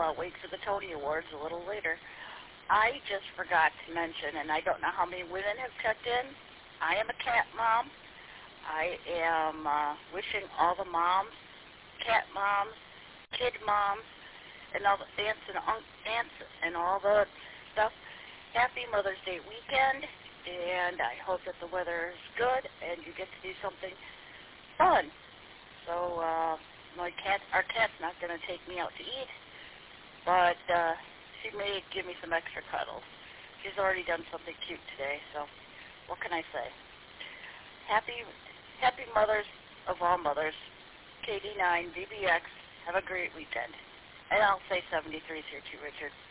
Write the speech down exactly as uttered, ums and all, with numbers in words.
uh, wait for the Tony Awards a little later. I just forgot to mention, and I don't know how many women have checked in. I am a cat mom. I am uh, wishing all the moms, cat moms, kid moms, and all the aunts and un- aunts and all the stuff, happy Mother's Day weekend. And I hope that the weather is good and you get to do something fun. So uh, my cat, our cat's not going to take me out to eat, but uh, she may give me some extra cuddles. She's already done something cute today, so what can I say? Happy, happy mothers of all mothers. K D nine, V B X, have a great weekend. And I'll say seventy-three here too, Richard.